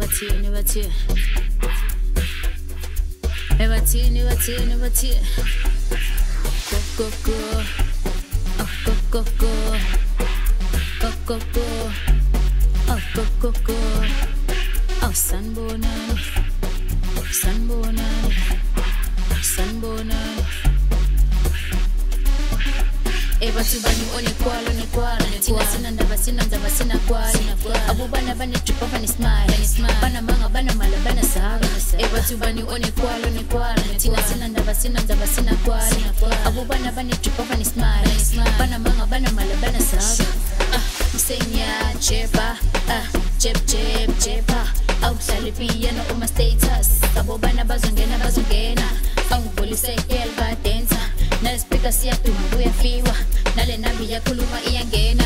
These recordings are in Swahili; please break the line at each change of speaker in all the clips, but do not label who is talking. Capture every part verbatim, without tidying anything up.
bathini bathini ebathini bathini bathini go go go oh go go go go go go oh go go go oh sanibonani sanibonani sanibonani ebathu bani onekwalo nekwalo thina sina ndaba sina ndaba sina kwalo abubana bane drip bane smile bana manga bana mala bana saga ebathu bani onekwalo nekwalo thina sina ndaba sina ndaba sina kwalo abubana bane drip bane smile bana manga bana mala bana saga ah msenya chepa ah chep chep chepa awuhlala piano uma status abubana bazongena bazongena awubulise kelba dancer nale speaker siyaduma kuyafiwa nale nabi yakhuluma iyangena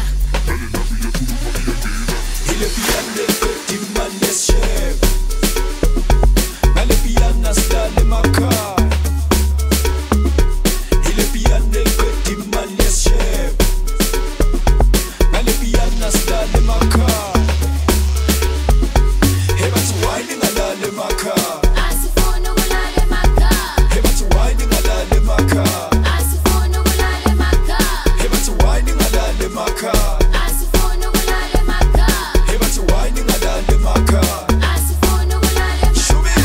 ile piano dimane chef nale piano style maka ile piano dimane chef nale piano style maka heba tu wine ngalale maka
asifuna ukulala maka
heba tu wine ngalale maka
asifuna ukulala maka
heba tu wine ngalale maka
asifuna ukulala maka
heba tu wine ngalale maka
asifuna ukulala
Shumi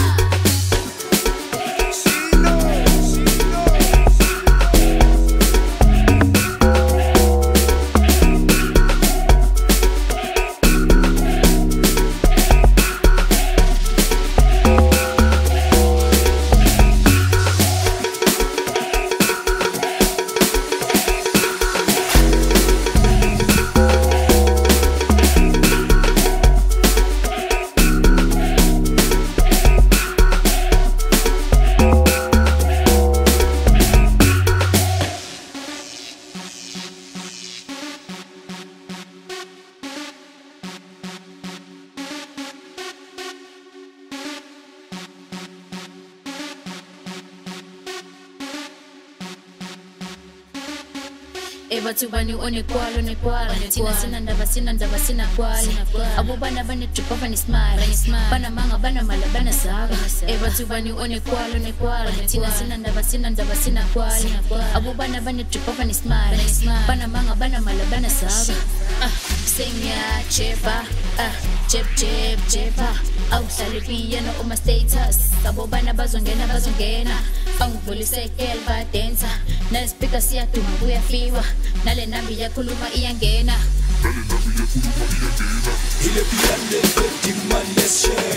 ebathu bani onekwalo nekwalo thina sina ndaba sina ndaba sina kwalo abubana bane drip bane smile bana manga bana mala bana saga ebathu bani onekwalo nekwalo thina sina ndaba sina ndaba sina kwalo abubana bane drip bane smile bana manga bana mala bana saga ah senya chepa ah chep chep chepa awuhlala piano uma status abubana bazongena bazongena awubulise kelba dancer nale speaker siyaduma kuyafiwa nale nabi yakhuluma iyangena
ile piano dimane chef